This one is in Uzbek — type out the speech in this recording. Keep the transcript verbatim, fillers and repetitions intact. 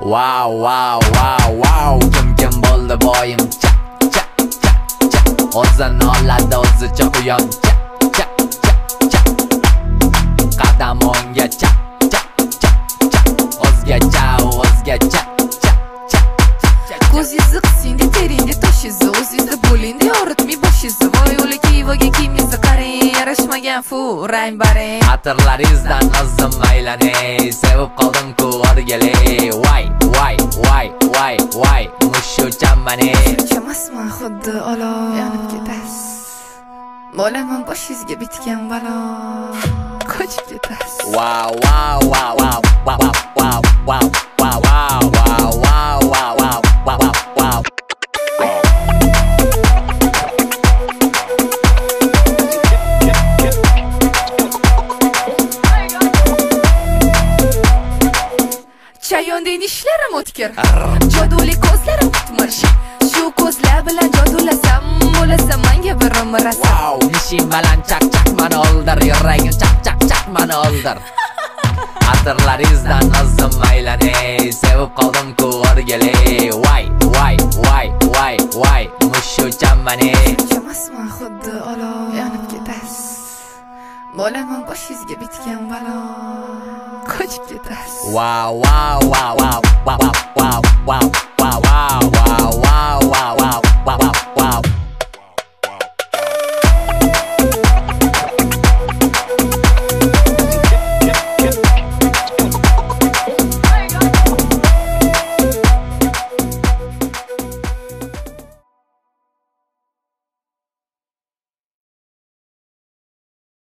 Wow wow wow wow kim kim bo'ldi boyim cha cha cha cha o'zini oladi o'zicha quyon cha cha cha cha qadam o'ngga cha cha cha cha o'zgacha o'zgacha cha cha cha ko'zingizni qisingda teringda toshingizni o'zingizda bo'lingda yoritmay boshingizni voy o'li kiyvaga kiyimingizni qarang yarashmagan fu rang barang xatirlaringizdan nazim aylanay sevib qoldim-ku o'rgalay voy voy voy voy voy mushuchammane chamasman xuddi olov yonib ketasiz bo'laman boshingizga bitgan balo qochib ketasiz wow wow wow wow wow wow wow wow wow wow wow wow wow wow wow Chayonda ishlarim o'tkir joduli ko'zlarim kutmish shu ko'zlar bilan jodulasam bo'lasam menga birim rasam wow nishing baland chaq chaq mani oldir yuragim chaq chaq chaq mani oldir xatirlaringizdan nazim aylanay sevib qoldim-ku o'rgalay voy voy voy voy voy mushuchammane chamasman xuddi olov yonib ketasiz bo'laman boshingizga bitgan balo qochib ketasiz wow wow wow wow wow wow wow wow wow wow wow wow wow wow